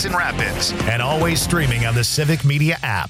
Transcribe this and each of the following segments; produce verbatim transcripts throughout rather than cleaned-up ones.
Jackson Rapids, and always streaming on the Civic Media app.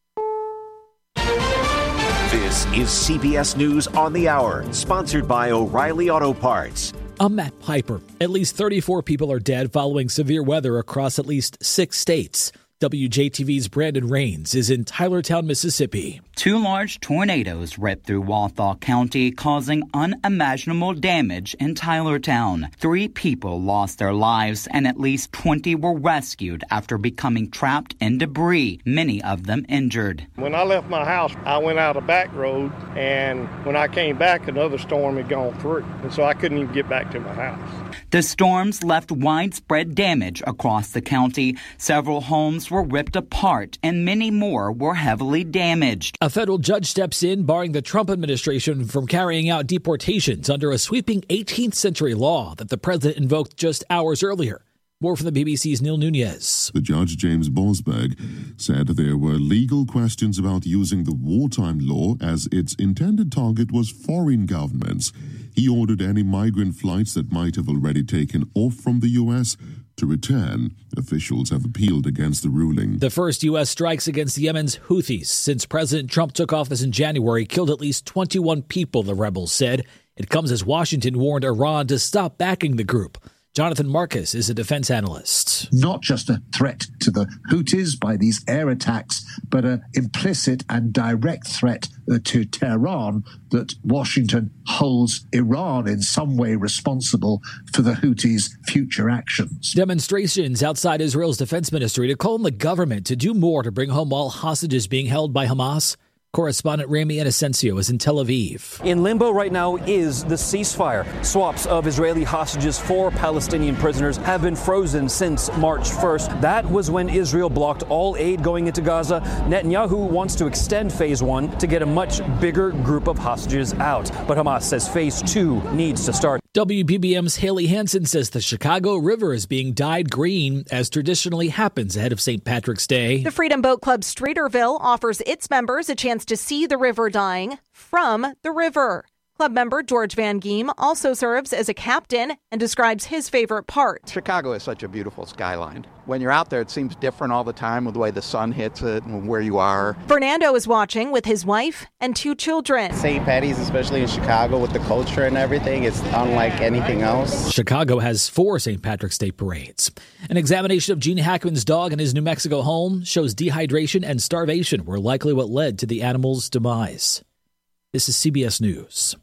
This is C B S News on the Hour, sponsored by O'Reilly Auto Parts. I'm Matt Piper. At least thirty-four people are dead following severe weather across at least six states. W J T V's Brandon Rains is in Tylertown, Mississippi. Two large tornadoes ripped through Walthall County, causing unimaginable damage in Tylertown. Three people lost their lives and at least twenty were rescued after becoming trapped in debris, many of them injured. When I left my house, I went out a back road, and when I came back, another storm had gone through, and so I couldn't even get back to my house. The storms left widespread damage across the county. Several homes were ripped apart, and many more were heavily damaged. A federal judge steps in, barring the Trump administration from carrying out deportations under a sweeping eighteenth century law that the president invoked just hours earlier. More from the B B C's Neil Nunez. The judge, James Boasberg, said there were legal questions about using the wartime law as its intended target was foreign governments. He ordered any migrant flights that might have already taken off from the U S to return. Officials have appealed against the ruling. The first U S strikes against Yemen's Houthis since President Trump took office in January killed at least twenty-one people, the rebels said. It comes as Washington warned Iran to stop backing the group. Jonathan Marcus is a defense analyst. Not just a threat to the Houthis by these air attacks, but an implicit and direct threat to Tehran that Washington holds Iran in some way responsible for the Houthis' future actions. Demonstrations outside Israel's defense ministry to call on the government to do more to bring home all hostages being held by Hamas. Correspondent Rami Inocencio is in Tel Aviv. In limbo right now is the ceasefire. Swaps of Israeli hostages for Palestinian prisoners have been frozen since March first. That was when Israel blocked all aid going into Gaza. Netanyahu wants to extend phase one to get a much bigger group of hostages out. But Hamas says phase two needs to start. W B B M's Haley Hansen says the Chicago River is being dyed green, as traditionally happens ahead of Saint Patrick's Day. The Freedom Boat Club Streeterville offers its members a chance to see the river dyeing from the river. Club member George Van Geem also serves as a captain and describes his favorite part. Chicago is such a beautiful skyline. When you're out there, it seems different all the time with the way the sun hits it and where you are. Fernando is watching with his wife and two children. Saint Patty's, especially in Chicago with the culture and everything, it's unlike anything else. Chicago has four Saint Patrick's Day parades. An examination of Gene Hackman's dog in his New Mexico home shows dehydration and starvation were likely what led to the animal's demise. This is C B S News.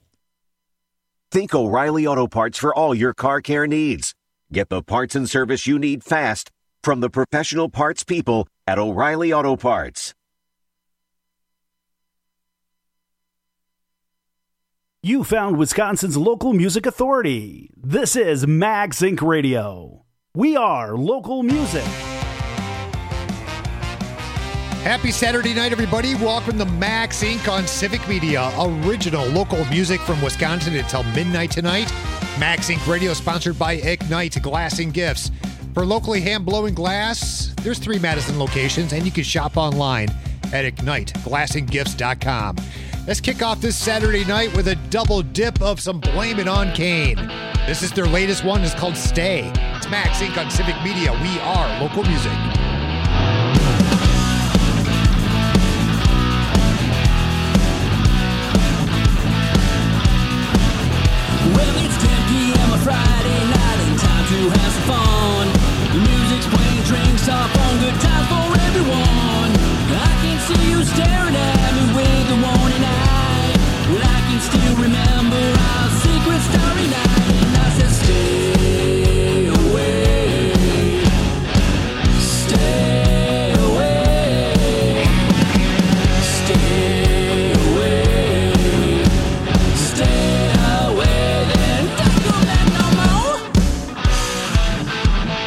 Think O'Reilly Auto Parts for all your car care needs. Get the parts and service you need fast from the professional parts people at O'Reilly Auto Parts. You found Wisconsin's local music authority. This is Max Inc Radio. We are local music. Happy Saturday night, everybody. Welcome to Max Incorporated on Civic Media. Original local music from Wisconsin until midnight tonight. Max Incorporated Radio sponsored by Ignite Glass and Gifts. For locally hand-blowing glass, there's three Madison locations, and you can shop online at ignite glass and gifts dot com. Let's kick off this Saturday night with a double dip of some Blame It on Kane. This is their latest one. It's called Stay. It's Max Incorporated on Civic Media. We are local music. Friday night and time to have some fun. The music's playing, drinks are on, good times for everyone. I can see you staring at me with the warning eye. Well, I can still remember our secret starry night, and I said stay away, stay away, stay away, stay away, then don't go back no more.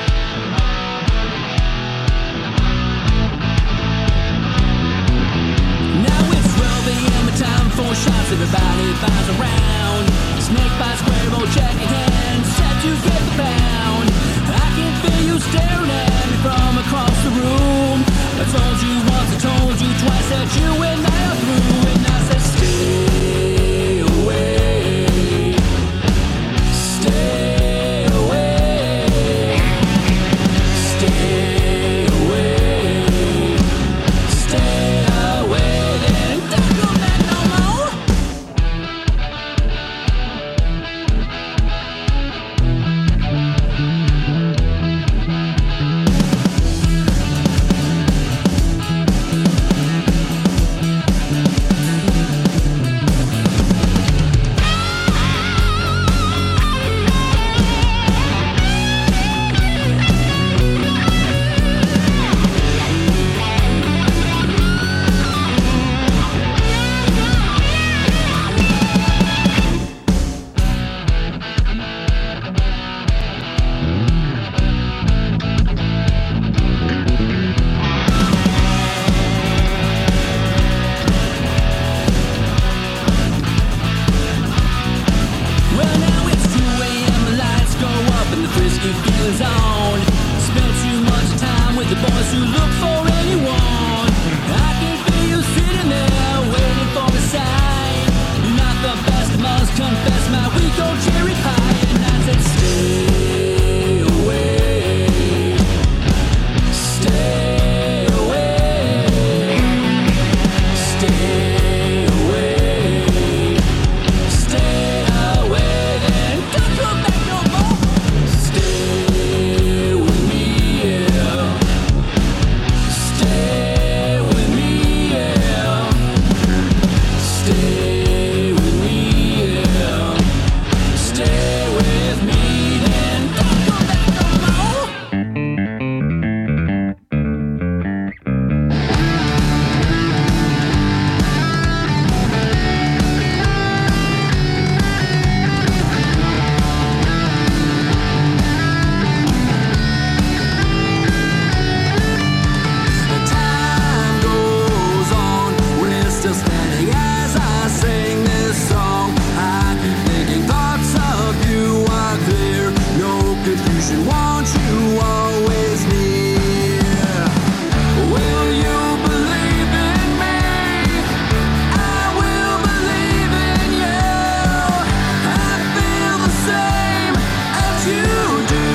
to look for anyone. I can feel you sitting there waiting for a sign. You're not the best, must confess my weak old cherry pie. And I said, stay away, stay away, stay away, stay away, and don't come back no more. Stay with me, yeah. Stay with me, yeah. Stay with me, yeah. Stay with me, and don't come back no more. The time goes on, we're still standing as I sing this song. I keep thinking thoughts of you are clear, no confusion, want you always near. Will you believe in me? I will believe in you. I feel the same as you do.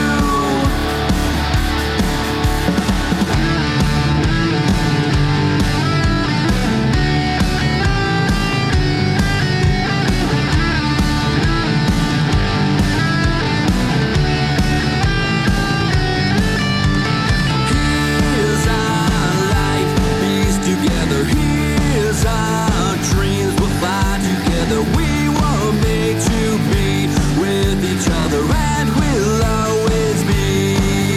Here's our life, piece together. Here's our dreams, we'll fly together. We were made to be with each other, and we'll always be.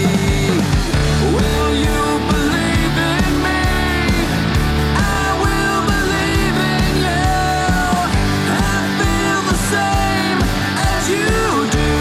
Will you believe in me? I will believe in you. I feel the same as you do.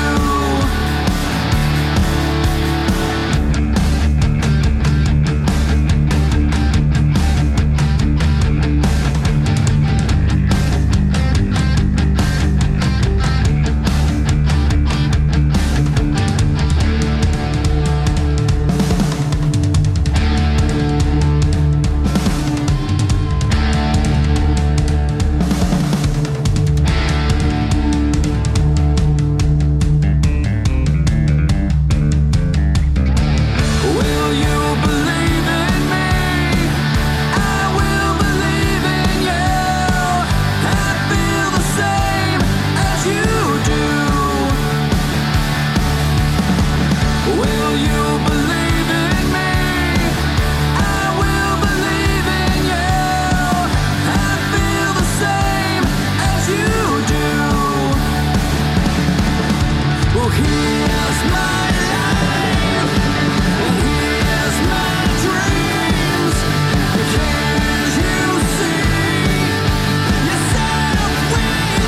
Will you believe in me? I will believe in you. I feel the same as you do. Will you believe in me? I will believe in you. I feel the same as you do. Well, here's my life, and here's my dreams. Can't you see yourself with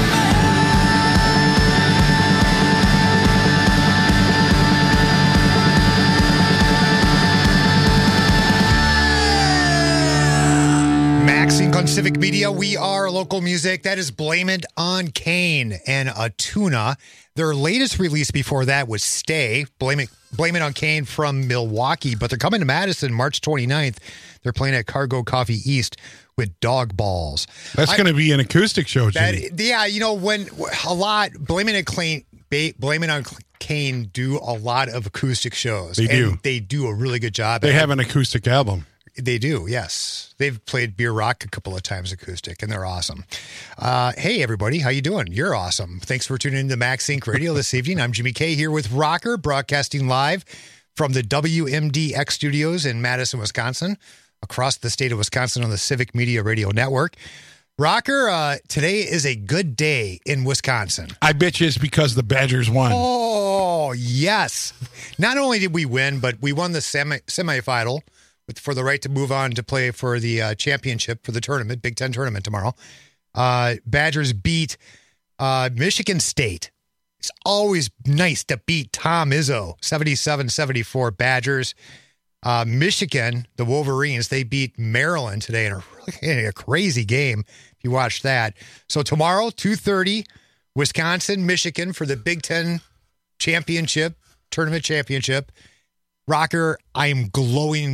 Max Inc on Civic Media. We are local music. That is Blame It on Kane and Atuna. Their latest release before that was Stay. Blame It, Blame It on Kane from Milwaukee, but they're coming to Madison March twenty-ninth. They're playing at Cargo Coffee East with Dog Balls. That's going to be an acoustic show, Jimmy. That, yeah, you know, when a lot, Blame It on Kane, ba- Blame It on Kane do a lot of acoustic shows. They and do. They do a really good job. They at have it. an acoustic album. They do, yes. They've played Beer Rock a couple of times acoustic, and they're awesome. Uh, hey, everybody. How you doing? You're awesome. Thanks for tuning in to Max Inc Radio this evening. I'm Jimmy K here with Rocker, broadcasting live from the W M D X studios in Madison, Wisconsin, across the state of Wisconsin on the Civic Media Radio Network. Rocker, uh, today is a good day in Wisconsin. I bet you it's because the Badgers won. Oh, yes. Not only did we win, but we won the semi semifinal with, for the right to move on to play for the uh, championship for the tournament, Big Ten tournament tomorrow. Uh, Badgers beat uh, Michigan State. It's always nice to beat Tom Izzo, seventy-seven seventy-four Badgers. Uh, Michigan, the Wolverines, they beat Maryland today in a, in a crazy game, if you watch that. So tomorrow, two thirty, Wisconsin, Michigan for the Big Ten championship, tournament championship. Rocker, I'm glowing with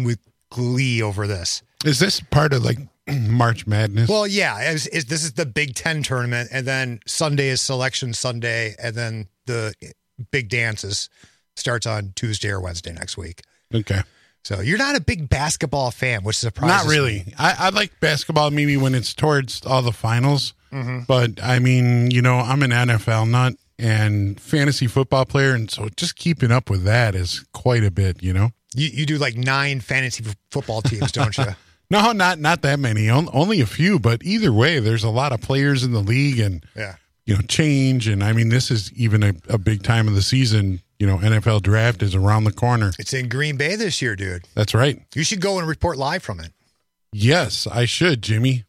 glee over this. Is this part of like March Madness? Well, yeah. It's, it's, this is the Big Ten tournament, and then Sunday is Selection Sunday, and then the big dances starts on Tuesday or Wednesday next week. Okay. So you're not a big basketball fan, which surprises Not really. me. I, I like basketball maybe when it's towards all the finals. Mm-hmm. But, I mean, you know, I'm an N F L nut and fantasy football player, and so just keeping up with that is quite a bit, you know? You, you do like nine fantasy f- football teams, don't you? No, not not that many. On, only a few, but either way, there's a lot of players in the league and, yeah. you know, change. And, I mean, this is even a, a big time of the season. You know, N F L draft is around the corner. It's in Green Bay this year, dude. That's right. You should go and report live from it. Yes, I should, Jimmy.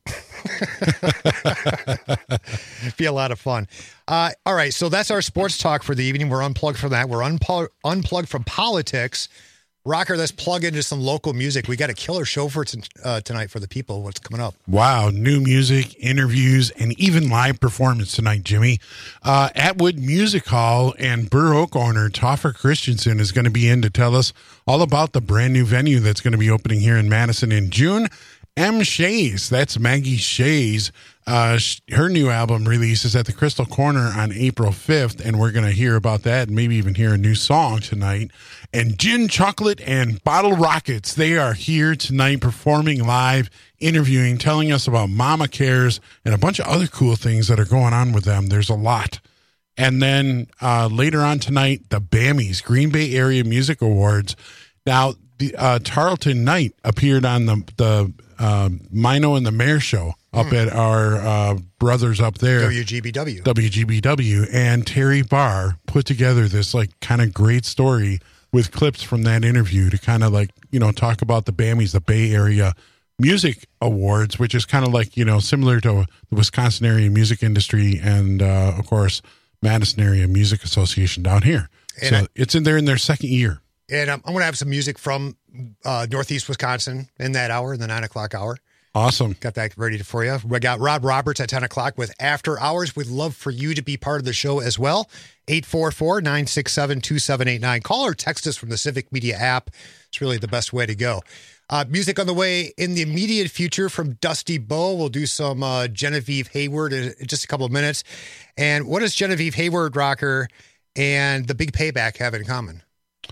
Be a lot of fun. Uh, all right, so that's our sports talk for the evening. We're unplugged from that. We're unpl- unplugged from politics. Rocker, let's plug into some local music. We got a killer show for t- uh, tonight for the people. What's coming up? Wow, new music, interviews, and even live performance tonight, Jimmy. Uh, Atwood Music Hall and Burr Oak owner Toffer Christensen is going to be in to tell us all about the brand new venue that's going to be opening here in Madison in June. M. Shays, that's Maggie Shays. Uh, sh- her new album releases at the Crystal Corner on April fifth, and we're going to hear about that and maybe even hear a new song tonight. And Gin Chocolate and Bottle Rockets, they are here tonight performing live, interviewing, telling us about Mama Cares and a bunch of other cool things that are going on with them. There's a lot. And then uh, later on tonight, the BAMIs, Green Bay Area Music Awards. Now, the uh, Tarleton Knight appeared on the the uh, Mino and the Mayor show up mm. at our uh, brothers up there. W G B W. W G B W. And Terry Barr put together this like kind of great story with clips from that interview to kind of like, you know, talk about the BAMIs, the Bay Area Music Awards, which is kind of like, you know, similar to the Wisconsin Area Music Industry and, uh, of course, Madison Area Music Association down here. And so I, it's in there in their second year. And I'm, I'm going to have some music from uh, Northeast Wisconsin in that hour, in the nine o'clock hour. Awesome. Got that ready for you. We got Rob Roberts at ten o'clock with After Hours. We'd love for you to be part of the show as well. eight four four, nine six seven, two seven eight nine. Call or text us from the Civic Media app. It's really the best way to go. Uh, music on the way in the immediate future from Dusty Bowe. We'll do some uh, Genevieve Hayward in just a couple of minutes. And what does Genevieve Hayward, Rocker, and the Big Payback have in common?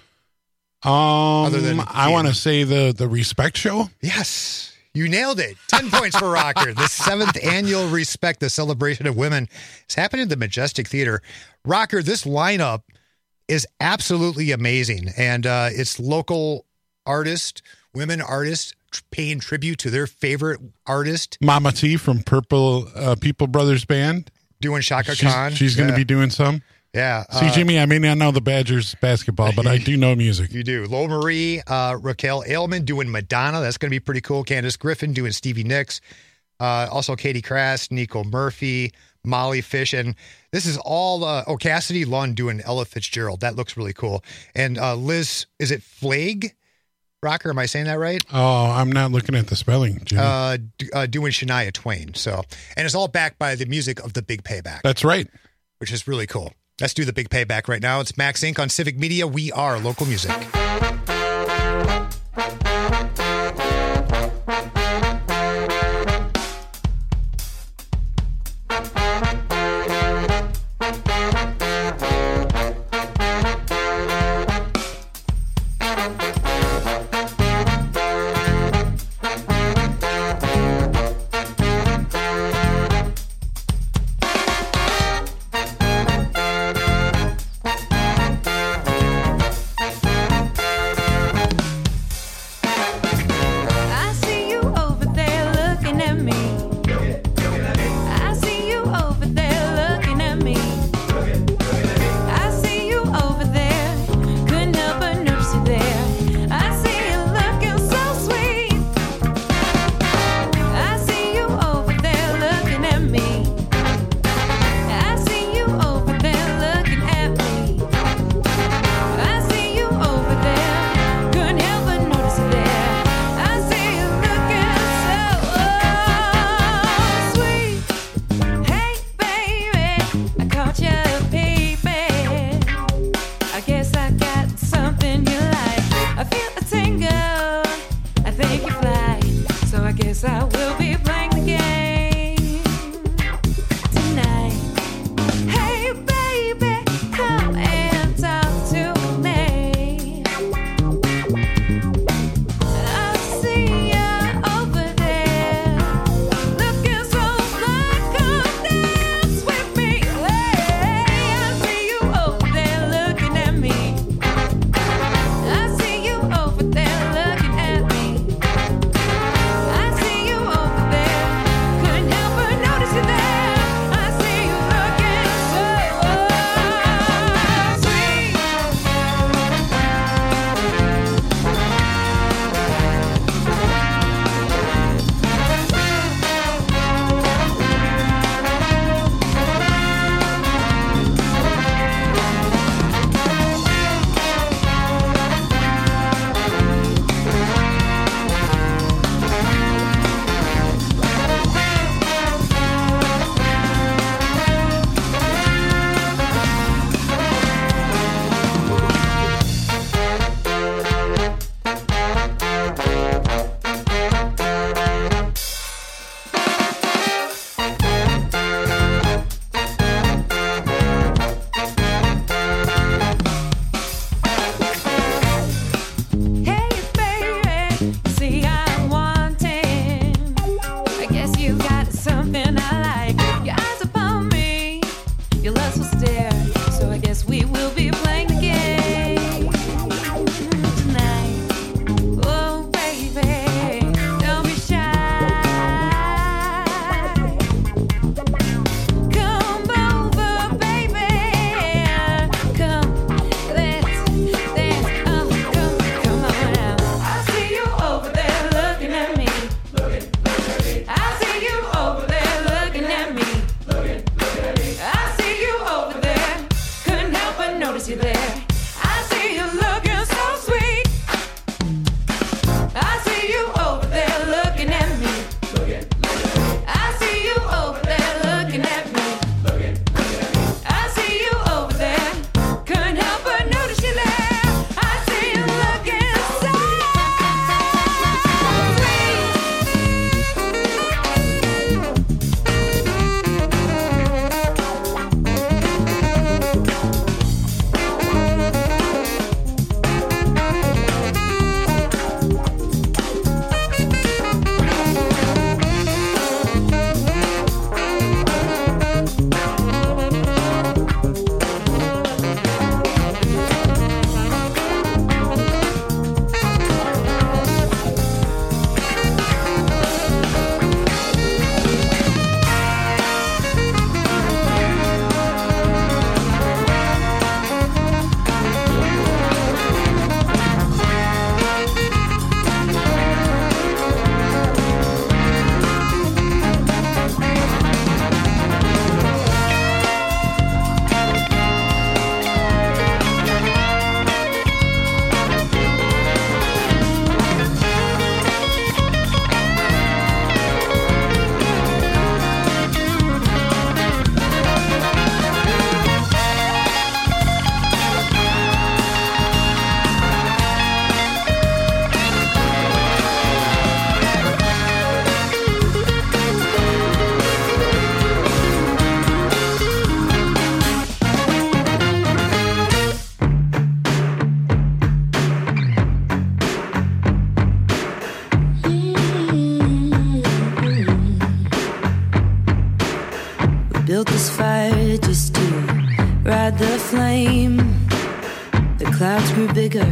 Um, Other than I want to say the the Respect Show. Yes, you nailed it. Ten points for Rocker. The seventh annual Respect, the celebration of women, is happening at the Majestic Theater. Rocker, this lineup is absolutely amazing, and uh, it's local artists, women artists paying tribute to their favorite artist, Mama T from Purple uh, People Brothers Band, doing Shaka she's, Khan. She's going to yeah. be doing some. Yeah. See, uh, Jimmy, I may not know the Badgers basketball, but I do know music. You do. Lo Marie, uh, Raquel Ailman doing Madonna. That's going to be pretty cool. Candace Griffin doing Stevie Nicks. Uh, also Katie Crass, Nico Murphy, Molly Fish. And this is all, uh, oh, Cassidy Lund doing Ella Fitzgerald. That looks really cool. And uh, Liz, is it Flagg? Rocker, am I saying that right? Oh, I'm not looking at the spelling, Jimmy. Uh, d- uh, doing Shania Twain. So, and it's all backed by the music of the Big Payback. That's right. Which is really cool. Let's do the Big Payback right now. It's Max Incorporated on Civic Media. We are local music. guess I will be playing the game tonight. Hey baby, come and talk to me. I see you over there, looking so fly. Come dance with me. Hey, I see you over there looking at me. I see you over there looking at me. I see you over there, couldn't help but notice you there. I see you looking so sweet. Hey baby, see I'm wanting. I guess you got something I like. Your eyes upon me, your lustful stare. So I guess we will be playing the game tonight. Oh baby, don't be shy. Come over, baby. Come, let's dance. Oh, come, come on now. I see you over there looking at me. I see you over there looking at me. I see you over there, couldn't help but notice you there. I see you looking so sweet. I see you over there looking at me. I see you over there looking at me. I see you over there, couldn't help but notice you there. I see you looking so built this fire just to ride the flame. The clouds grew bigger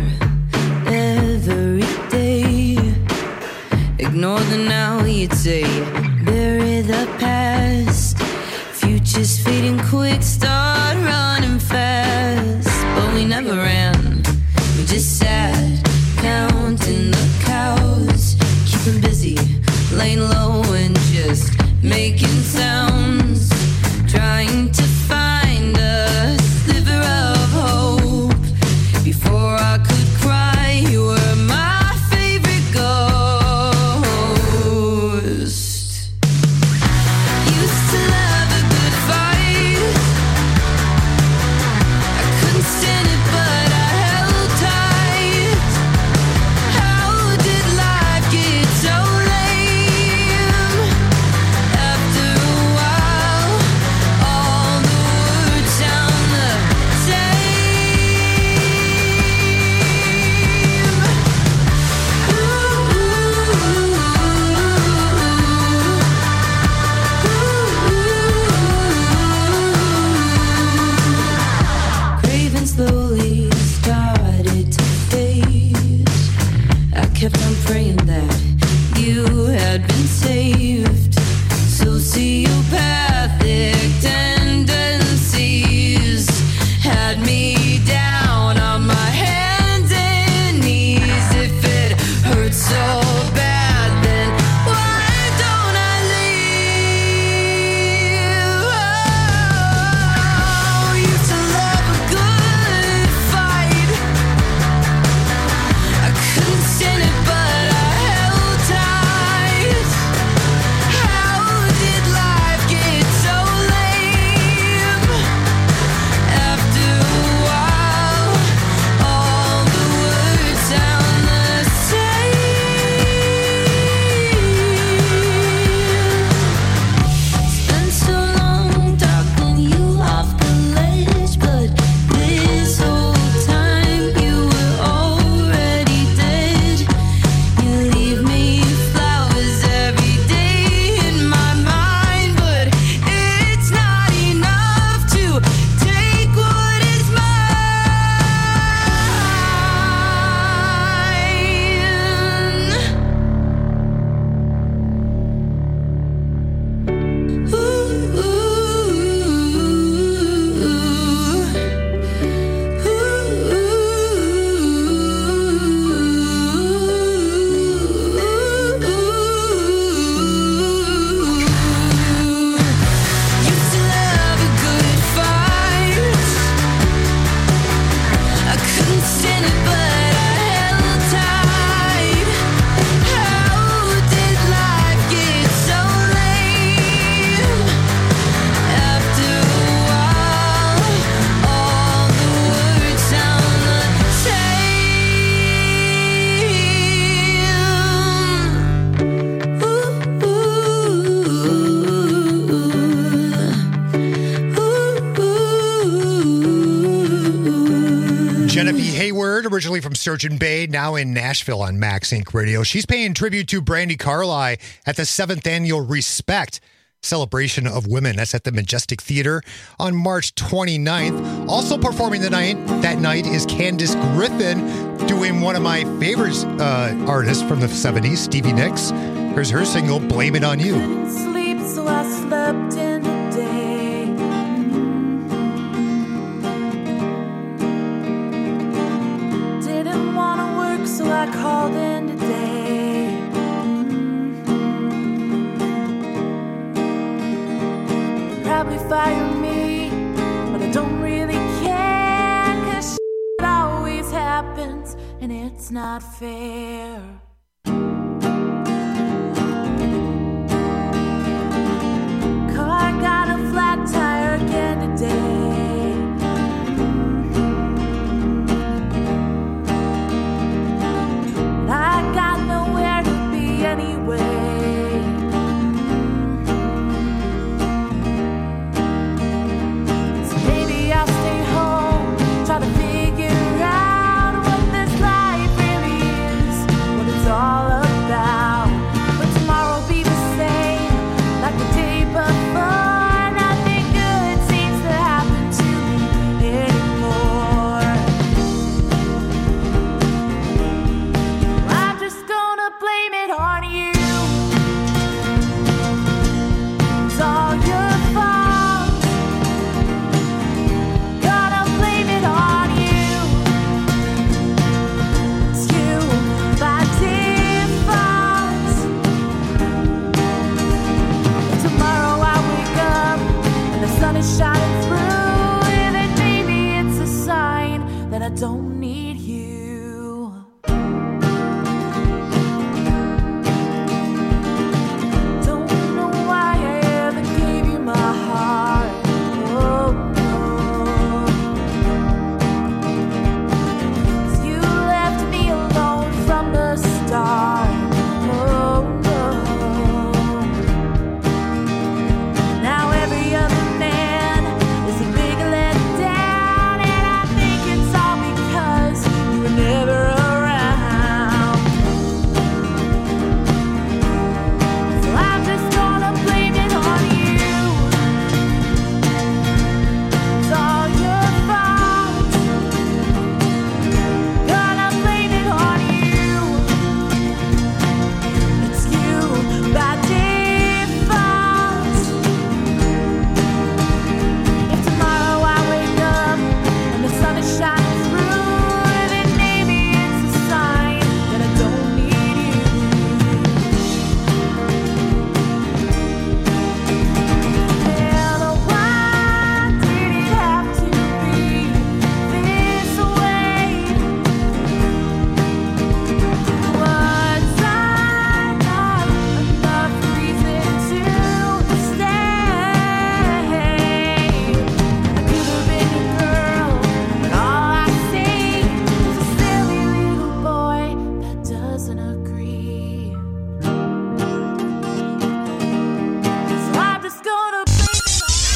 every day. Ignore the now, you'd say. Bury the past. Future's fading quick, start running fast. But we never ran, we just sat, counting the cows. Keeping busy, laying low and just making sounds. Trying to find a sliver of hope. Before I could cry, you were my favorite ghost. Used to love a good fight. praying that you had been saved. Sociopathic tendencies had me down on my hands and knees. If it hurts so bad, then why don't I leave? Oh, used to love a good fight. I couldn't stand it, but I held tight. How did life get so lame? After a while, all the words sound the same. Spent so long talking you off the ledge, but this whole time you were already dead. You leave me flowers every day in my mind, but it's not enough to take what is mine. Ooh, used to love a good fight. I couldn't stand it, but I held tight. How did life get so lame? After a while, all the words sound the Genevieve Hayward, originally from Sturgeon Bay, now in Nashville on Max Inc Radio. She's paying tribute to Brandi Carlile at the seventh Annual Respect Celebration of Women. That's at the Majestic Theater on March twenty-ninth. Also performing the night that night is Candace Griffin, doing one of my favorite uh, artists from the seventies, Stevie Nicks. Here's her single, Blame It On You. Couldn't sleep, so I slept in the day. Didn't want to work, so I called in today. Probably fire me, but I don't really care, 'cause shit always happens, and it's not fair. Car got a flat tire again today. I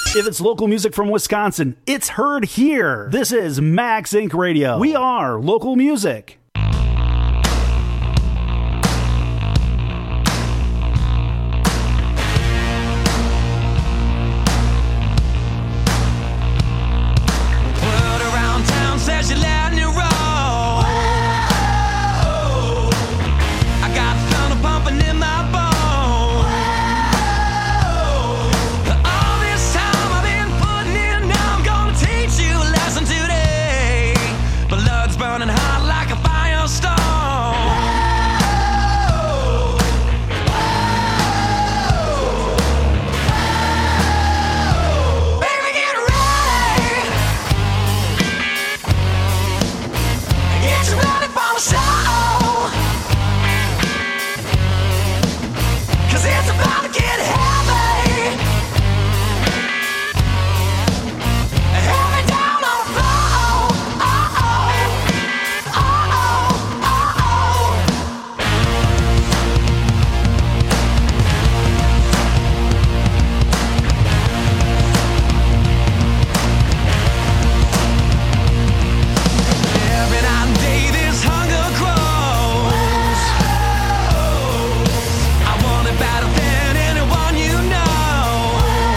If it's local music from Wisconsin, it's heard here. This is Max Inc Radio. We are local music. World around town says you're letting it roll. I got thunder pumping in my bones. All this time I've been putting in, now I'm gonna teach you a lesson today. Blood's burning hot like a firestorm. Baby, get ready. Get you ready for the show. 'Cause it's about to get heavy. Heavy down on the floor. Uh-oh. Uh-oh. Uh-oh. Every night and day this hunger grows. I want it better than anyone you know.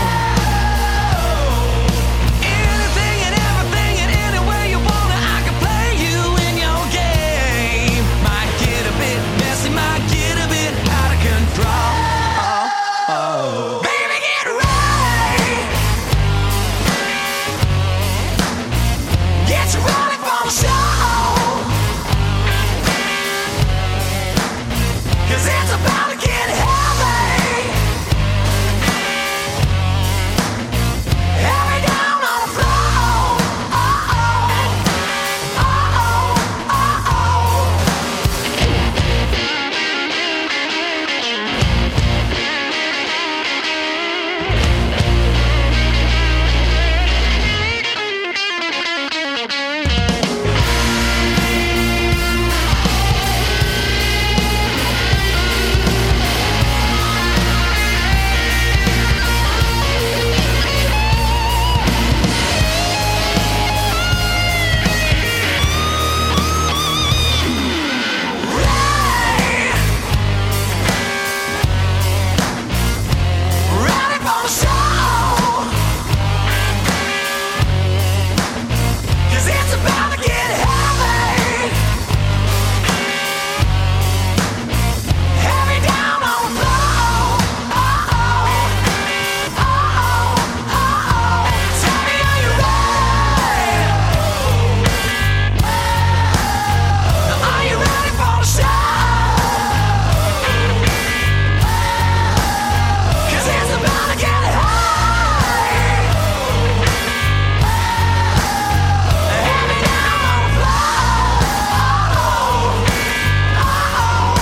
Anything and everything and any way you want it, I can play you in your game. Might get a bit messy, might get a bit out of control. Oh, oh. Baby, get ready. Get you ready for the show. 'Cause it's about to get heavy. Heavy down on the floor. Uh-oh. Uh-oh. Uh-oh. Ready for the show. 'Cause it's about to get heavy. Heavy down on the floor. Uh-oh. Uh-oh. Uh-oh. Tell me, are you ready? Are you ready for the show? 'Cause it's about to get high. Heavy down on the floor. Uh-oh.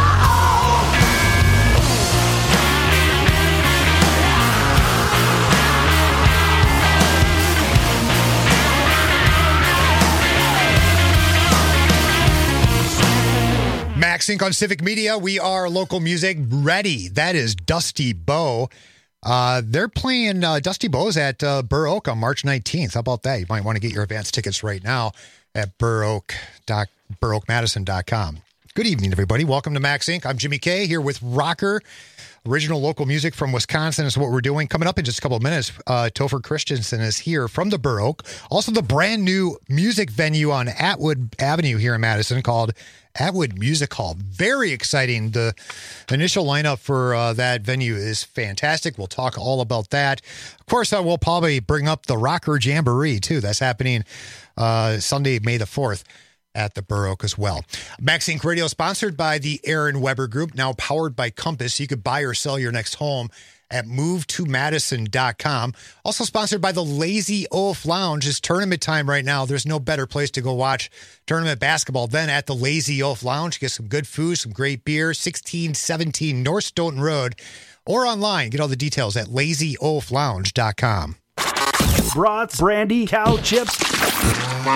Max Inc on Civic Media. We are local music ready. That is Dusty Bow. Uh, they're playing uh, Dusty Bow's at uh, Burr Oak on March nineteenth. How about that? You might want to get your advance tickets right now at burr oak dot burr oak madison dot com. Good evening, everybody. Welcome to Max Inc. I'm Jimmy K here with Rocker. Original local music from Wisconsin is what we're doing. Coming up in just a couple of minutes, uh, Topher Christensen is here from the Burr Oak. Also, the brand new music venue on Atwood Avenue here in Madison called Atwood Music Hall. Very exciting. The initial lineup for uh, that venue is fantastic. We'll talk all about that. Of course, uh, we'll probably bring up the Rocker Jamboree, too. That's happening uh, Sunday, May the fourth. At the Burr Oak as well. Max Inc Radio sponsored by the Aaron Weber Group, now powered by Compass. You could buy or sell your next home at move to madison dot com. Also sponsored by the Lazy Oaf Lounge. It's tournament time right now. There's no better place to go watch tournament basketball than at the Lazy Oaf Lounge. Get some good food, some great beer, sixteen seventeen North Stoughton Road, or online. Get all the details at lazy oaf lounge dot com. Brats, brandy, cow chips,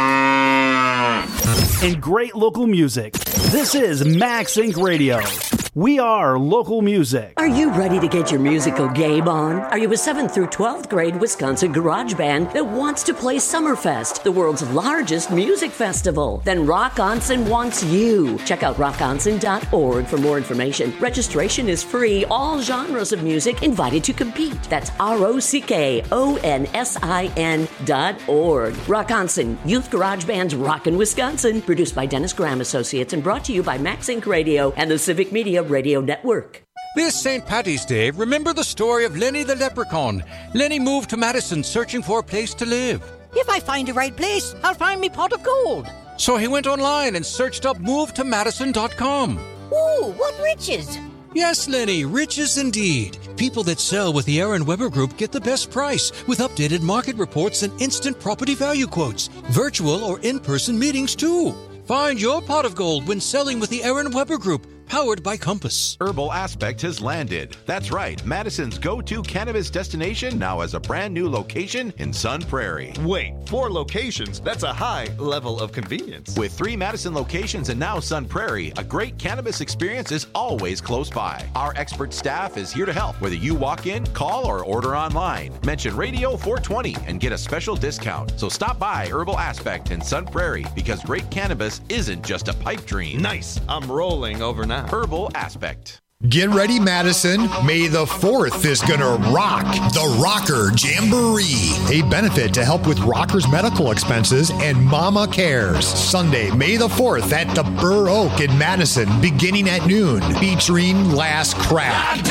and great local music. This is Max Inc Radio. We are local music. Are you ready to get your musical game on? Are you a seventh through twelfth grade Wisconsin garage band that wants to play Summerfest, the world's largest music festival? Then Rock Onsen wants you. Check out rock onsen dot org for more information. Registration is free. All genres of music invited to compete. That's R O C K O N S I N dot org. Rock Onsen, Youth Garage Band's Rockin' Wisconsin. Produced by Dennis Graham Associates and brought to you by Max Inc Radio and the Civic Media Radio Network. This Saint Patty's Day, remember the story of Lenny the Leprechaun. Lenny moved to Madison searching for a place to live. If I find the right place, I'll find me pot of gold. So he went online and searched up move to madison dot com. Ooh, what riches! Yes, Lenny, riches indeed. People that sell with the Aaron Weber Group get the best price with updated market reports and instant property value quotes. Virtual or in-person meetings, too. Find your pot of gold when selling with the Aaron Weber Group, powered by Compass. Herbal Aspect has landed. That's right. Madison's go-to cannabis destination now has a brand new location in Sun Prairie. Wait, four locations? That's a high level of convenience. With three Madison locations and now Sun Prairie, a great cannabis experience is always close by. Our expert staff is here to help, whether you walk in, call, or order online. Mention Radio four twenty and get a special discount. So stop by Herbal Aspect in Sun Prairie, because great cannabis isn't just a pipe dream. Nice. I'm rolling over now. Herbal Aspect. Get ready, Madison. May the fourth is going to rock the Rocker Jamboree, a benefit to help with rockers' medical expenses and Mama Cares. Sunday, May the fourth at the Burr Oak in Madison, beginning at noon, featuring Last Crack,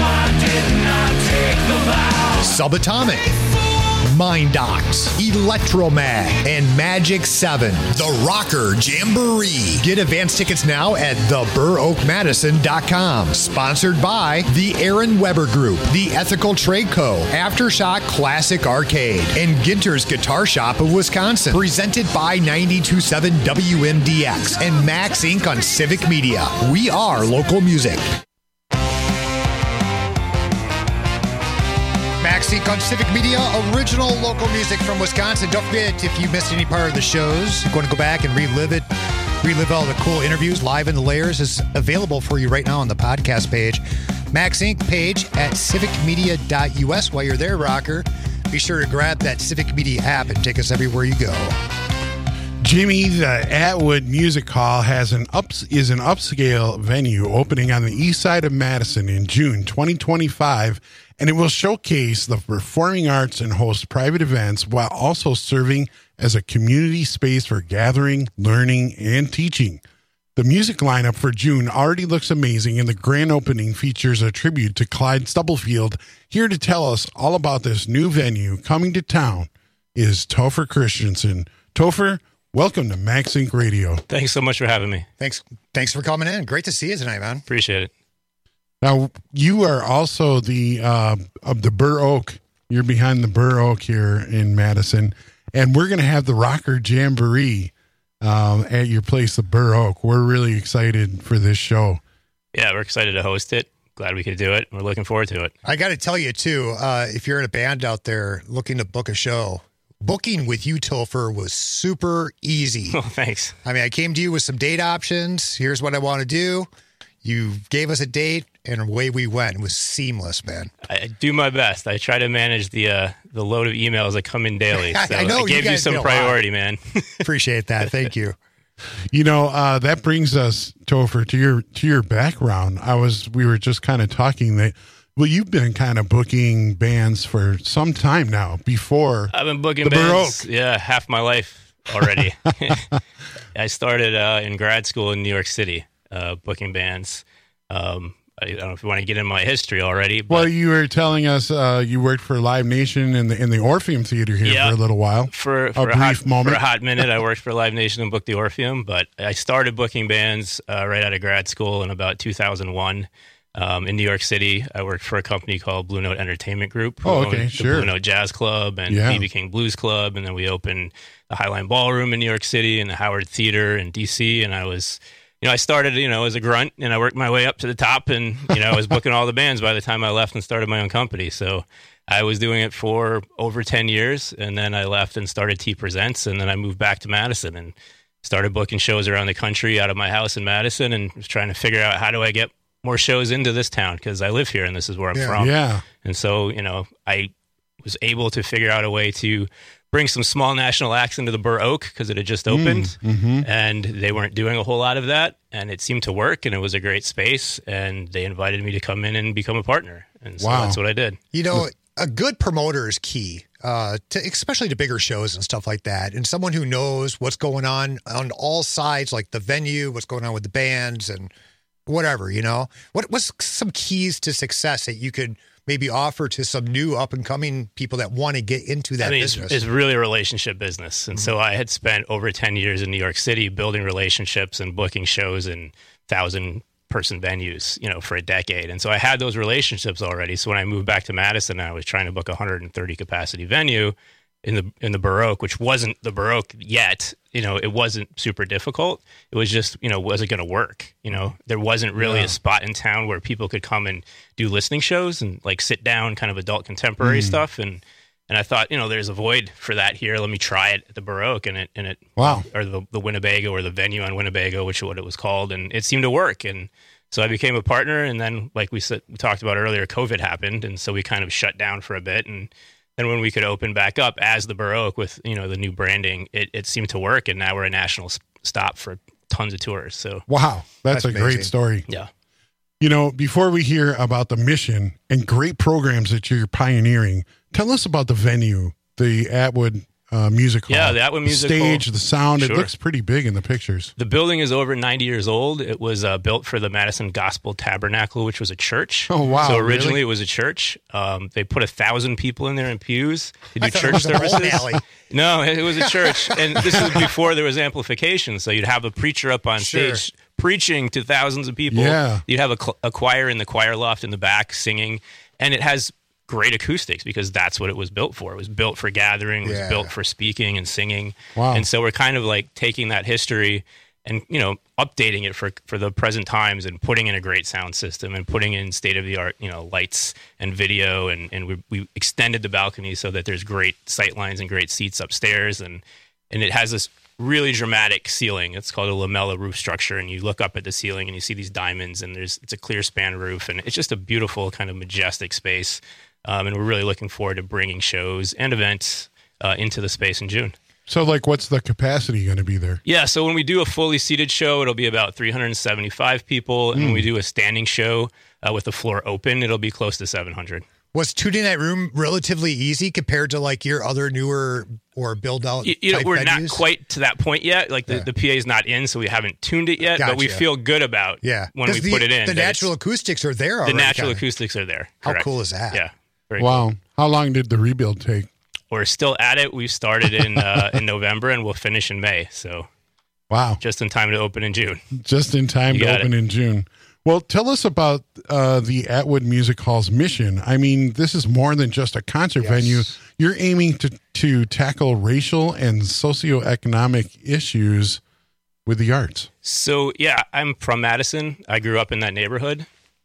Subatomic, Mind Docs, Electromag, and Magic seven. The Rocker Jamboree. Get advance tickets now at the burr oak madison dot com. Sponsored by the Aaron Weber Group, the Ethical Trade Co., Aftershock Classic Arcade, and Ginter's Guitar Shop of Wisconsin. Presented by ninety-two point seven W M D X and Max Incorporated on Civic Media. We are local music. Max Incorporated on Civic Media, original local music from Wisconsin. Don't forget, if you missed any part of the shows, you're going to go back and relive it. Relive all the cool interviews. Live in the Layers is available for you right now on the podcast page. Max Incorporated page at civic media dot U S. While you're there, Rocker, be sure to grab that Civic Media app and take us everywhere you go. Jimmy, the Atwood Music Hall has an ups is an upscale venue opening on the east side of Madison in June twenty twenty-five, and it will showcase the performing arts and host private events while also serving as a community space for gathering, learning, and teaching. The music lineup for June already looks amazing, and the grand opening features a tribute to Clyde Stubblefield. Here to tell us all about this new venue coming to town is Topher Christensen. Topher, welcome to Max Incorporated Radio. Thanks so much for having me. Thanks Thanks for coming in. Great to see you tonight, man. Appreciate it. Now, you are also the uh, of the Burr Oak. You're behind the Burr Oak here in Madison, and we're going to have the Rocker Jamboree um, at your place, the Burr Oak. We're really excited for this show. Yeah, we're excited to host it. Glad we could do it. We're looking forward to it. I got to tell you, too, uh, if you're in a band out there looking to book a show, booking with you, Topher, was super easy. Oh, thanks. I mean, I came to you with some date options. Here's what I want to do. You gave us a date, and away we went. It was seamless, man. I do my best. I try to manage the uh, the load of emails that come in daily. So I know I gave you, you some priority, man. Appreciate that. Thank you. You know, uh, that brings us, Topher, to your to your background. I was we were just kind of talking that. Well, you've been kind of booking bands for some time now. Before I've been booking the Burr bands, Oak. yeah, half my life already. I started uh, in grad school in New York City, uh, booking bands. Um, I don't know if you want to get into my history already. But Well, you were telling us uh, you worked for Live Nation in the in the Orpheum Theater here Yeah. for a little while. For, for a a, brief hot, moment. For a hot minute, I worked for Live Nation and booked the Orpheum, but I started booking bands uh, right out of grad school in about two thousand one. Um, in New York City, I worked for a company called Blue Note Entertainment Group. who Oh, okay, owned the sure. Blue Note Jazz Club and Yeah. B B King Blues Club, and then we opened the Highline Ballroom in New York City and the Howard Theater in D C. And I was, you know, I started, you know, as a grunt, and I worked my way up to the top, and you know, I was booking all the bands by the time I left and started my own company. So I was doing it for over ten years, and then I left and started T Presents, and then I moved back to Madison and started booking shows around the country out of my house in Madison, and was trying to figure out how do I get more shows into this town because I live here and this is where I'm Yeah. from. Yeah. And so, you know, I was able to figure out a way to bring some small national acts into the Burr Oak because it had just opened Mm, mhm. and they weren't doing a whole lot of that. And it seemed to work and it was a great space. And they invited me to come in and become a partner. And so Wow. that's what I did. You know, a good promoter is key, uh, to, especially to bigger shows and stuff like that. And someone who knows what's going on on all sides, like the venue, what's going on with the bands and whatever, you know. What What's some keys to success that you could maybe offer to some new up and coming people that want to get into that I mean, it's, business? it's really a relationship business. And so I had spent over ten years in New York City building relationships and booking shows in thousand person venues, you know, for a decade. And so I had those relationships already. So when I moved back to Madison, I was trying to book a one hundred thirty capacity venue in the in the Burr Oak, which wasn't the Burr Oak yet. You know, it wasn't super difficult. It was just, you know, was it going to work? You know, there wasn't really Yeah. a spot in town where people could come and do listening shows and like sit down kind of adult contemporary Mm. stuff. And and I thought, you know, there's a void for that here. Let me try it at the Burr Oak and it and it Wow. or the the Winnebago or the venue on Winnebago, which is what it was called, and it seemed to work. And so I became a partner, and then, like we said, we talked about earlier, COVID happened, and so we kind of shut down for a bit. And then when we could open back up as the Burr Oak with, you know, the new branding, it, it seemed to work, and now we're a national s- stop for tons of tours. So Wow. That's, That's a amazing. great story. yeah. You know, before we hear about the mission and great programs that you're pioneering, tell us about the venue, the Atwood uh, Music Hall. Yeah, the Atwood Music the stage, Hall. the sound. It Sure. looks pretty big in the pictures. The building is over ninety years old. It was uh, built for the Madison Gospel Tabernacle, which was a church. Oh, wow, So originally really? it was a church. Um, they put a thousand people in there in pews to do I thought it church was a bowling services. alley. No, it was a church. And this is before there was amplification. So you'd have a preacher up on Sure. stage preaching to thousands of people. Yeah. You'd have a, cl- a choir in the choir loft in the back singing. And it has great acoustics because that's what it was built for. It was built for gathering, it was Yeah. built for speaking and singing. Wow. And so we're kind of like taking that history and, you know, updating it for for the present times and putting in a great sound system and putting in state of the art, you know, lights and video. And, and we, we extended the balcony so that there's great sight lines and great seats upstairs. And, and it has this really dramatic ceiling. It's called a lamella roof structure. And you look up at the ceiling and you see these diamonds and there's, it's a clear span roof. And it's just a beautiful kind of majestic space. Um, and we're really looking forward to bringing shows and events uh, into the space in June. So, like, what's the capacity going to be there? Yeah, so when we do a fully seated show, it'll be about three hundred seventy-five people. And when we do a standing show uh, with the floor open, it'll be close to seven hundred. Was Tuesday Night Room relatively easy compared to like your other newer or build out? You, you know, type we're venues? not quite to that point yet. Like, the, Yeah. the P A is not in, so we haven't tuned it yet. But we Gotcha. feel good about Yeah, when we 'Cause the, put it in. The that natural it's- acoustics are there The already. natural kinda. acoustics are there. How Correct. cool is that? Yeah. Very Wow. cool. How long did the rebuild take? We're still at it. We started in uh, in November, and we'll finish in May. So Wow. just in time to open in June. Just in time You to got open it. in June. Well, tell us about uh, the Atwood Music Hall's mission. I mean, this is more than just a concert Yes. venue. You're aiming to, to tackle racial and socioeconomic issues with the arts. So, yeah, I'm from Madison. I grew up in that neighborhood.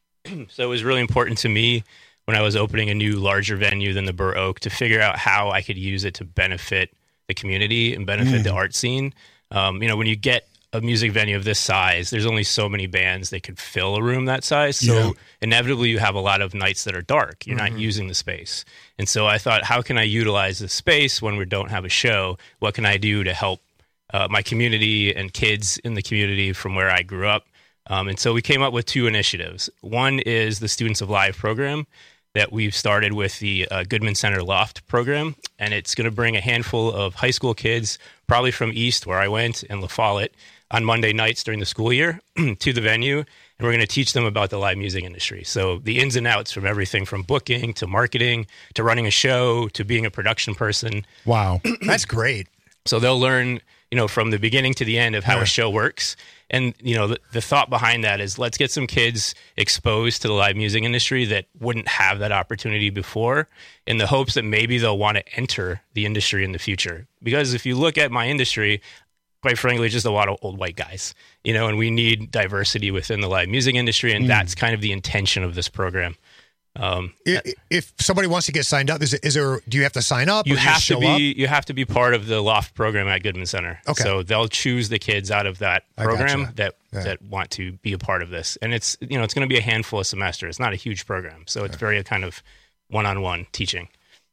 So it was really important to me when I was opening a new, larger venue than the Burr Oak to figure out how I could use it to benefit the community and benefit Mm. the art scene. Um, you know, when you get a music venue of this size, there's only so many bands that could fill a room that size. So Yeah. inevitably you have a lot of nights that are dark. You're not using the space. And so I thought, how can I utilize the space when we don't have a show? What can I do to help uh, my community and kids in the community from where I grew up? Um, and so we came up with two initiatives. One is the Students of Live program that we've started with the uh, Goodman Center Loft program. And it's going to bring a handful of high school kids, probably from East, where I went, and La Follette, on Monday nights during the school year to the venue. And we're going to teach them about the live music industry. So the ins and outs from everything from booking to marketing to running a show to being a production person. Wow. That's great. So they'll learn, you know, from the beginning to the end of how Yeah. a show works. And, you know, the, the thought behind that is let's get some kids exposed to the live music industry that wouldn't have that opportunity before, in the hopes that maybe they'll want to enter the industry in the future. Because if you look at my industry, quite frankly, just a lot of old white guys, you know, and we need diversity within the live music industry. And Mm. that's kind of the intention of this program. Um, if, if somebody wants to get signed up, is, it, is there? Do you have to sign up? you or have just to show be up? you have to be part of the Loft program at Goodman Center. Okay. So they'll choose the kids out of that I program gotcha. that Yeah. that want to be a part of this, and it's you know it's going to be a handful of semesters. It's not a huge program, so it's very kind of one-on-one teaching.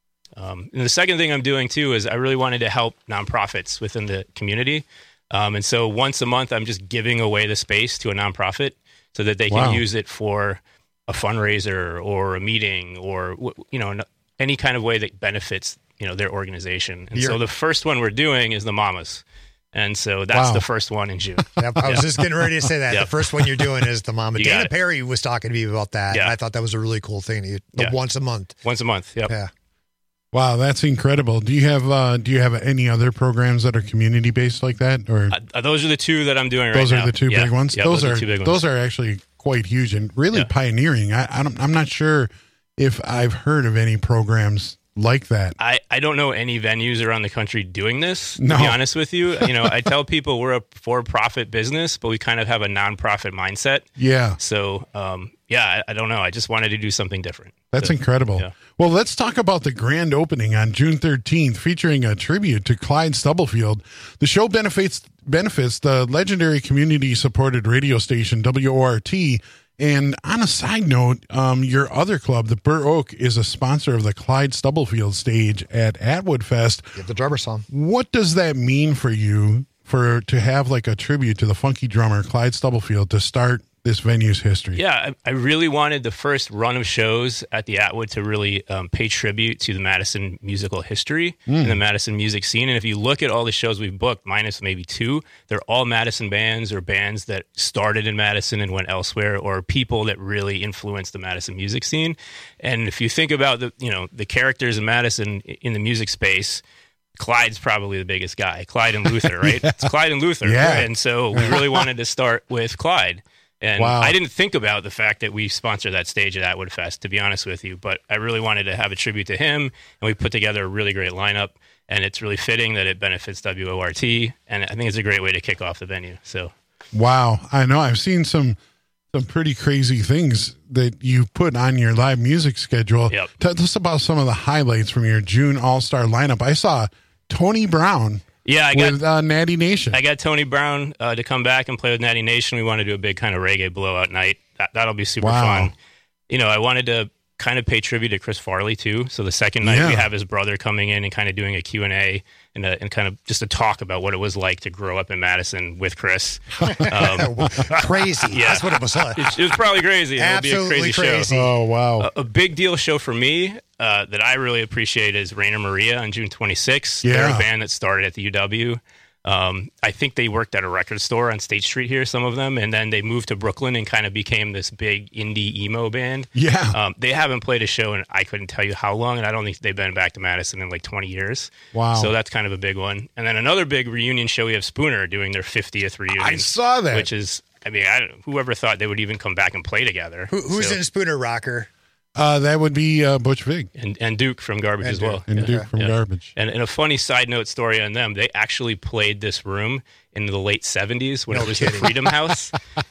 Um, and the second thing I'm doing too is I really wanted to help nonprofits within the community, um, and so once a month I'm just giving away the space to a nonprofit so that they can Wow. use it for a fundraiser or a meeting or you know any kind of way that benefits you know their organization. And so You're- the first one we're doing is the Mamas, and so that's Wow. the first one in June. Yep, I was Yeah. just getting ready to say that. Yep. The first one you're doing is the Mama. You got Dana it. Perry was talking to me about that. Yeah. And I thought that was a really cool thing. You- The Yeah. once a month. Once a month. Yep. Yeah. Wow, that's incredible. Do you have uh, do you have any other programs that are community based like that, or Uh, those are the two that I'm doing right those now. are the two Yeah. big ones? Yeah, those, those are the two big ones. those are actually quite huge and really Yeah. pioneering. I, I don't, I'm not sure if I've heard of any programs like that. I, I don't know any venues around the country doing this, to No. be honest with you. You know, I tell people we're a for-profit business, but we kind of have a non-profit mindset. Yeah. So, um, yeah, I, I don't know. I just wanted to do something different. That's So, incredible. yeah. Well, let's talk about the grand opening on June thirteenth, featuring a tribute to Clyde Stubblefield. The show benefits benefits the legendary community-supported radio station W O R T. And on a side note, um, your other club, the Burr Oak, is a sponsor of the Clyde Stubblefield stage at Atwood Fest. Get the drummer song. What does that mean for you for to have like a tribute to the funky drummer Clyde Stubblefield to start this venue's history? Yeah, I, I really wanted the first run of shows at the Atwood to really um, pay tribute to the Madison musical history Mm. and the Madison music scene. And if you look at all the shows we've booked, minus maybe two, they're all Madison bands or bands that started in Madison and went elsewhere, or people that really influenced the Madison music scene. And if you think about the you know the characters in Madison in the music space, Clyde's probably the biggest guy. Clyde and Luther, right? Yeah. It's Clyde and Luther. Yeah. And so we really wanted to start with Clyde. And Wow. I didn't think about the fact that we sponsor that stage at Atwood Fest, to be honest with you, but I really wanted to have a tribute to him, and we put together a really great lineup, and it's really fitting that it benefits W O R T, and I think it's a great way to kick off the venue. So, Wow, I know. I've seen some some pretty crazy things that you put on your live music schedule. Yep. Tell us about some of the highlights from your June All Star lineup. I saw Tony Brown. yeah, I got with uh, Natty Nation. I got Tony Brown uh, to come back and play with Natty Nation. We want to do a big kind of reggae blowout night. That, that'll be super Wow. fun. You know, I wanted to kind of pay tribute to Chris Farley too. So the second night Yeah. we have his brother coming in and kind of doing a Q and A and, a, and kind of just a talk about what it was like to grow up in Madison with Chris. Um, Crazy. Yeah. That's what it was like. it, it was probably crazy. It'll be a Absolutely crazy, crazy. show. Oh wow! A, a big deal show for me uh, that I really appreciate is Rainer Maria on June twenty-sixth. They're Yeah. a band that started at the U W. Um, I think they worked at a record store on State Street here, some of them, and then they moved to Brooklyn and kind of became this big indie emo band. Yeah. Um, they haven't played a show in I couldn't tell you how long, and I don't think they've been back to Madison in like twenty years. Wow. So that's kind of a big one. And then another big reunion show, we have Spooner doing their fiftieth reunion. I saw that. Which is, I mean, I don't, whoever thought they would even come back and play together. Who, who's So- in Spooner Rocker? Uh, that would be uh, Butch Vig and, and Duke from Garbage And as well. and Yeah. Duke from Yeah. Garbage. And, and a funny side note story on them, they actually played this room in the late seventies when No it was kidding. the Freedom House.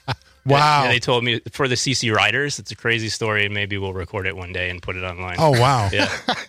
Wow. And they told me for the C C Riders. It's a crazy story, and maybe we'll record it one day and put it online. Oh wow! Yeah.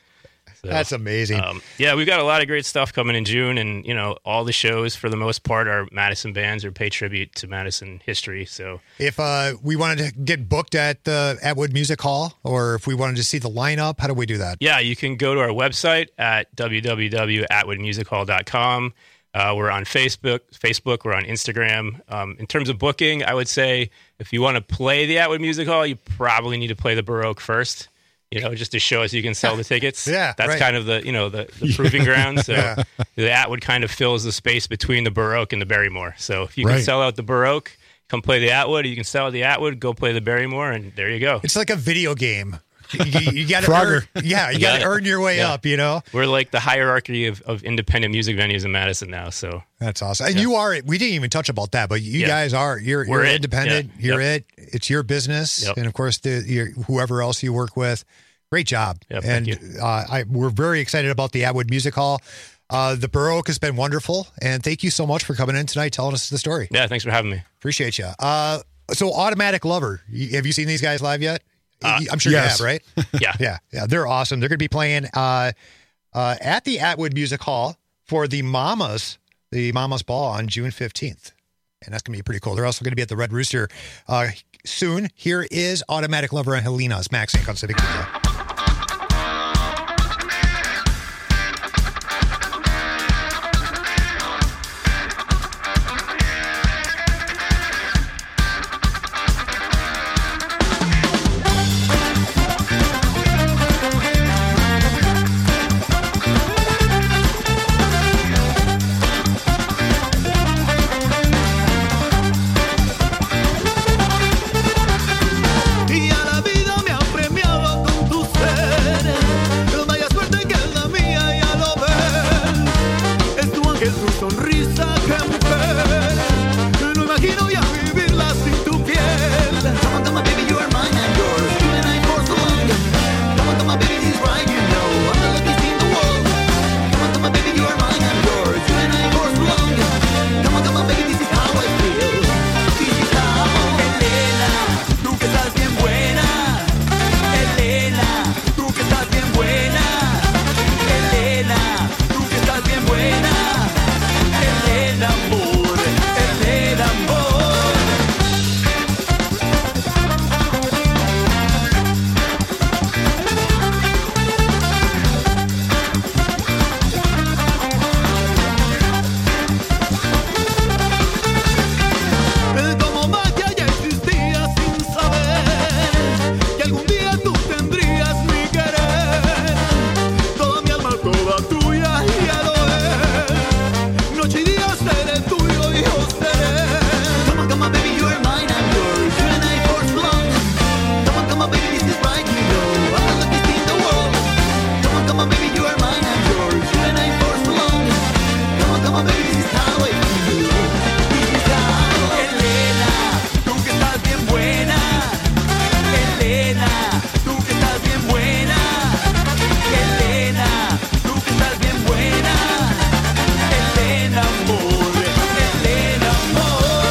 So, That's amazing. um, yeah, we've got a lot of great stuff coming in June, and you know, all the shows for the most part are Madison bands or pay tribute to Madison history. So If uh, we wanted to get booked at the Atwood Music Hall, or if we wanted to see the lineup, how do we do that? yeah, you can go to our website at w w w dot atwood music hall dot com. Uh, we're on Facebook. Facebook. We're on Instagram. Um, in terms of booking, I would say if you want to play the Atwood Music Hall, you probably need to play the Baroque first. You know, just to show us you can sell the tickets. Yeah, that's right. kind of the you know the, the proving ground. So Yeah. the Atwood kind of fills the space between the Baroque and the Barrymore. So if you Right. can sell out the Baroque, come play the Atwood. You can sell the Atwood, go play the Barrymore, and there you go. It's like a video game. You, you got to Frogger. earn, yeah, you You got got to it. earn your way Yeah. up. You know, We're like the hierarchy of, of independent music venues in Madison now. So that's awesome. And you are. We didn't even touch about that, but you Yeah. guys are. You're, We're you're it. independent. Yeah. You're Yep. it. It's your business, Yep. and of course, the your, whoever else you work with. Great job. Yep, and thank you. Uh, I, we're very excited about the Atwood Music Hall. Uh, the Baroque has been wonderful, and thank you so much for coming in tonight, telling us the story. yeah, thanks for having me. Appreciate you. Uh, so, Automatic Lover. You- Have you seen these guys live yet? Uh, I'm sure yes. you have, right? Yeah. Yeah. Yeah. They're awesome. They're going to be playing uh, uh, at the Atwood Music Hall for the Mamas, the Mamas Ball on June fifteenth. And that's going to be pretty cool. They're also going to be at the Red Rooster uh, soon. Here is Automatic Lover and Helena's Max Inc on Civic Media. Y a la vida me ha premiado con tu ser. Vaya suerte que es la mía, ya lo ves. Es tu ángel, tu sonrisa, que mujer. No imagino ya vivirla sin tu piel. Come on, come on, baby, you are mine and yours. You and I for so long. Come on, come on, baby, this is right, you know. I'm the luckiest in the world. Come on, come on, baby, you are mine and yours. You and I for so long. Come on, come on, baby, this is how I feel. This is how. Elena, tú que estás bien buena. Elena, tú que estás bien buena. Elena, tú que estás bien buena. Elena, amor. Elena, amor. Como magia ya existía sin saber que algún día tú tendrías mi querer. Toda mi alma, toda tuya, ya lo es. Noche y día seré tuyo, yo seré. Come on, come on, baby, you are mine and yours. You and I for so long. Come on, come on, baby, this is right, you know. I'm the luckiest in the world. Come on, come on, baby, you are mine and yours. You and I for so long. Come on, come on, baby, this is how I feel. This is how. Elena, tú que estás bien buena. Elena, tú que estás bien buena. Elena, tú que estás bien buena. Elena, amor. Elena, amor.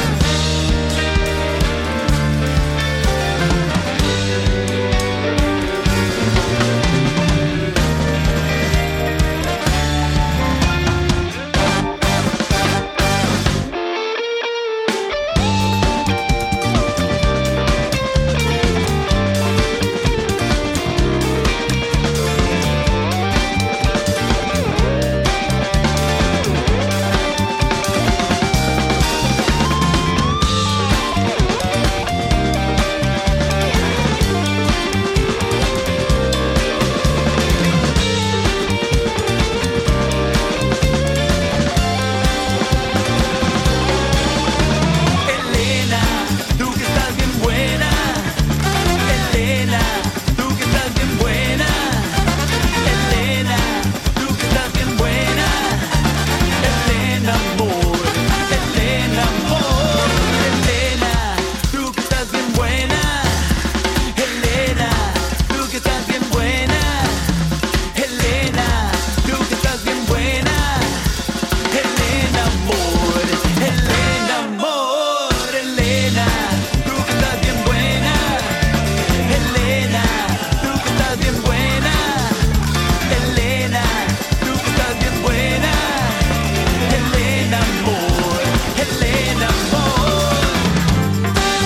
Elena, tú que estás bien buena. Elena, tú que estás bien buena. Elena, tú que estás bien buena. Elena, amor. Elena, amor. Elena, tú que estás bien buena. Elena, tú que estás bien buena. Elena, tú que estás bien buena. Elena, amor. Elena, amor. Elena, tú que estás bien buena. Elena, tú que estás bien buena. Elena, tú que estás bien buena. Elena, amor. Elena, amor.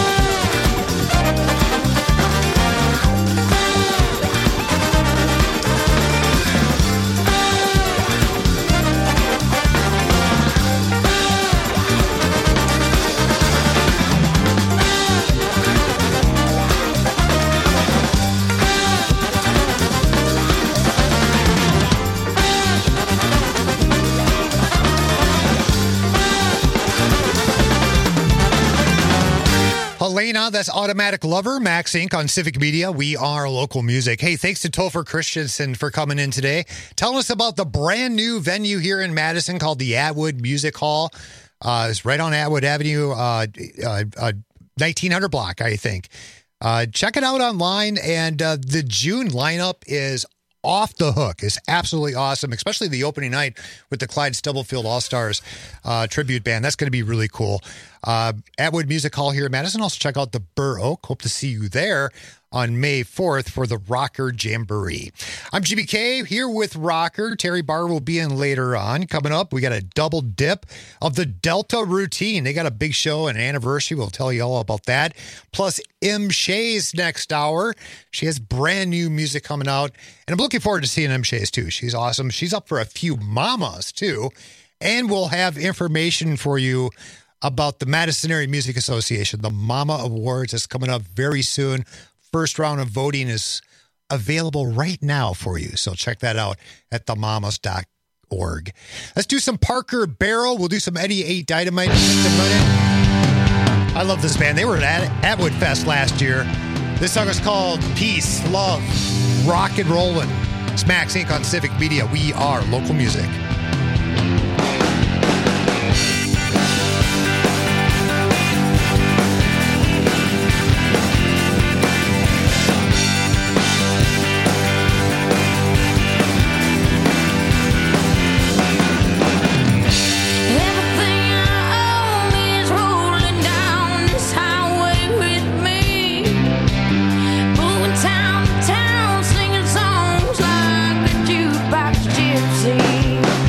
Helena, that's Automatic Lover, Max Incorporated on Civic Media. We are local music. Hey, thanks to Topher Christensen for coming in today. Telling us about the brand new venue here in Madison called the Atwood Music Hall. Uh, it's right on Atwood Avenue, uh, uh, uh, nineteen hundred block, I think. Uh, check it out online. And uh, the June lineup is off the hook. It's absolutely awesome, especially the opening night with the Clyde Stubblefield All-Stars uh, tribute band. That's going to be really cool. uh, Atwood Music Hall here in Madison. Also check out the Burr Oak. Hope to see you there on May fourth for the Rocker Jamboree. I'm G B K here with Rocker. Terry Barr will be in later on. Coming up, we got a double dip of the Delta Routine. They got a big show and an anniversary. We'll tell you all about that. Plus, M. Shays next hour. She has brand new music coming out. And I'm looking forward to seeing M. Shays too. She's awesome. She's up for a few mamas too. And we'll have information for you about the Madison Area Music Association. The Mama Awards is coming up very soon. First round of voting is available right now for you. So check that out at the mamas dot org. Let's do some Parker Barrel. We'll do some Eddie eight Dynamite in just a minute. I love this band. They were at Atwood Fest last year. This song is called Peace, Love, Rock and Rollin'. It's Max Incorporated on Civic Media. We are local music. Town, town, singing songs like a jukebox gypsy.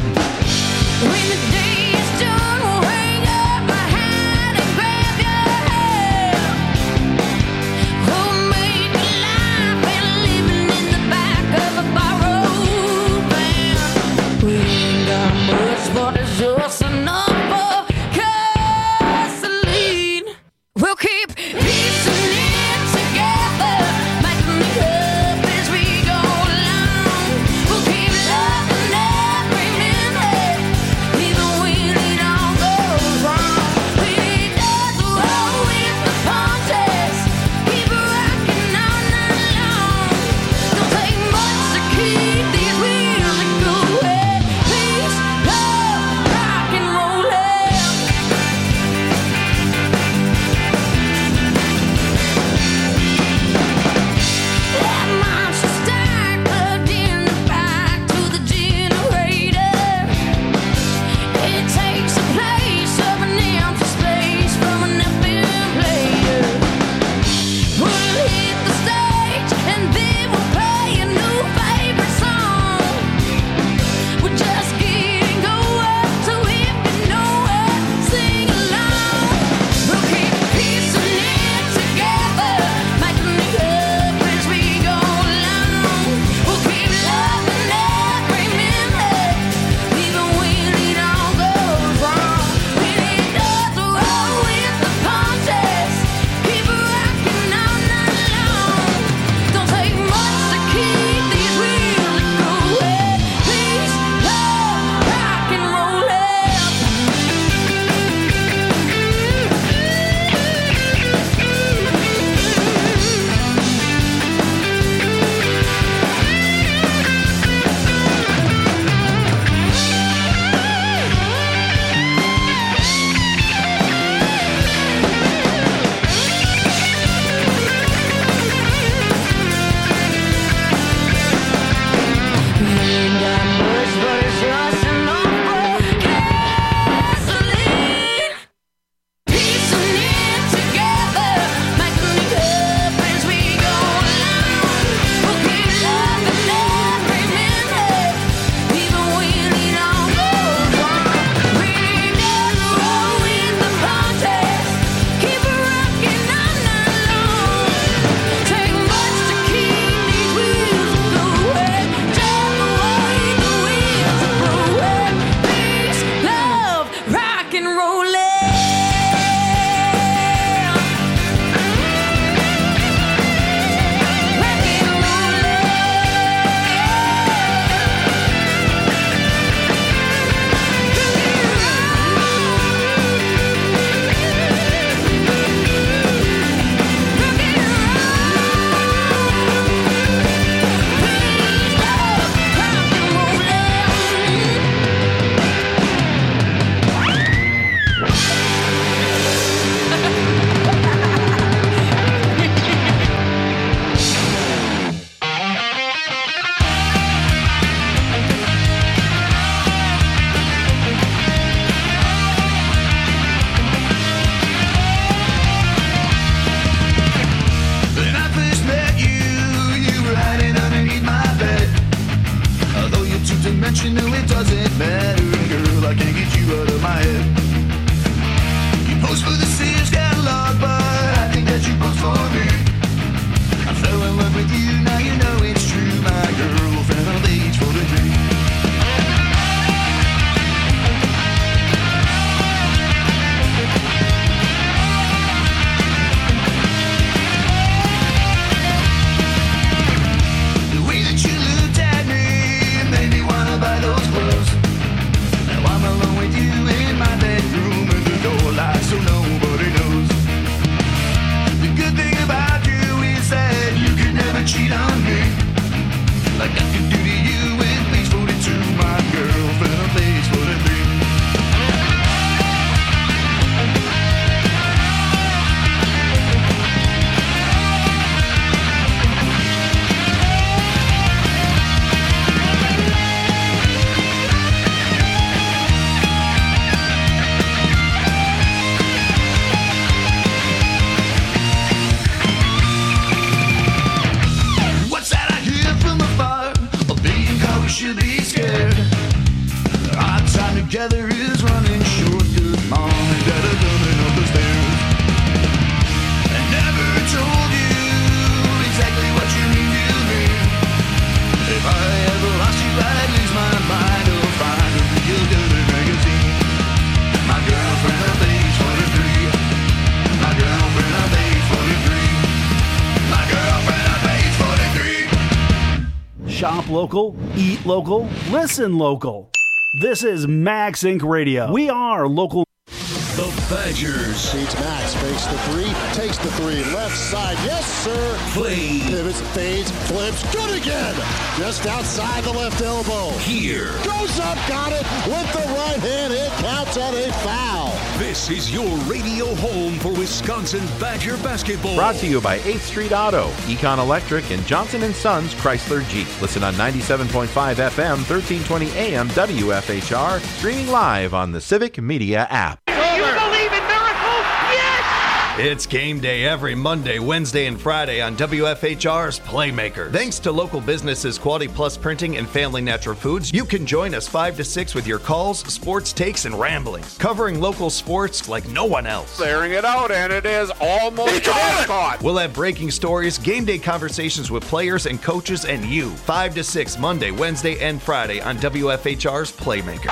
Shop local, eat local, listen local. This is Max Incorporated. Radio. We are local. The Badgers. Beats Max, fakes the three, takes the three, left side, yes sir. Play. Pivots, fades, flips, good again. Just outside the left elbow. Here. Goes up, got it, with the right hand, it counts at a foul. This is your radio home for Wisconsin Badger basketball. Brought to you by eighth Street Auto, Econ Electric, and Johnson and Sons Chrysler Jeep. Listen on ninety-seven point five F M, thirteen twenty A M W F H R, streaming live on the Civic Media app. You believe in miracles? Yes! It's game day every Monday, Wednesday, and Friday on W F H R's Playmaker. Thanks to local businesses Quality Plus Printing and Family Natural Foods, you can join us five to six with your calls, sports takes, and ramblings, covering local sports like no one else. Clearing it out, and it is almost caught. We'll have breaking stories, game day conversations with players and coaches, and you. five to six Monday, Wednesday, and Friday on W F H R's Playmakers.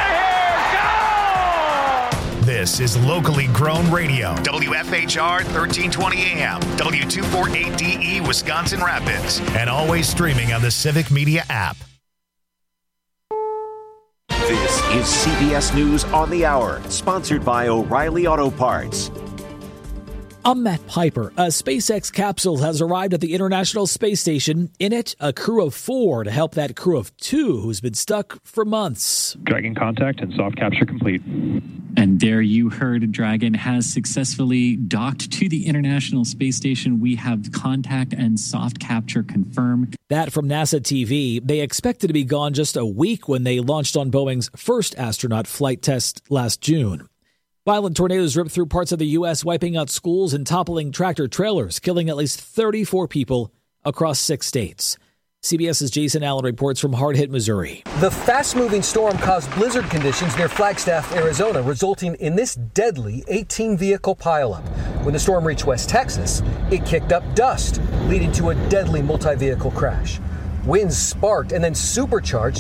This is locally grown radio. W F H R thirteen twenty A M, W two forty-eight D E, Wisconsin Rapids, and always streaming on the Civic Media app. This is C B S News on the Hour, sponsored by O'Reilly Auto Parts. I'm Matt Piper. A SpaceX capsule has arrived at the International Space Station. In it, a crew of four to help that crew of two who's been stuck for months. Dragon contact and soft capture complete. And there you heard Dragon has successfully docked to the International Space Station. We have contact and soft capture confirmed. That from NASA T V. They expected to be gone just a week when they launched on Boeing's first astronaut flight test last June. Violent tornadoes ripped through parts of the U S, wiping out schools and toppling tractor trailers, killing at least thirty-four people across six states. CBS's Jason Allen reports from hard-hit Missouri. The fast-moving storm caused blizzard conditions near Flagstaff, Arizona, resulting in this deadly eighteen-vehicle pileup. When the storm reached West Texas, it kicked up dust, leading to a deadly multi-vehicle crash. Winds sparked and then supercharged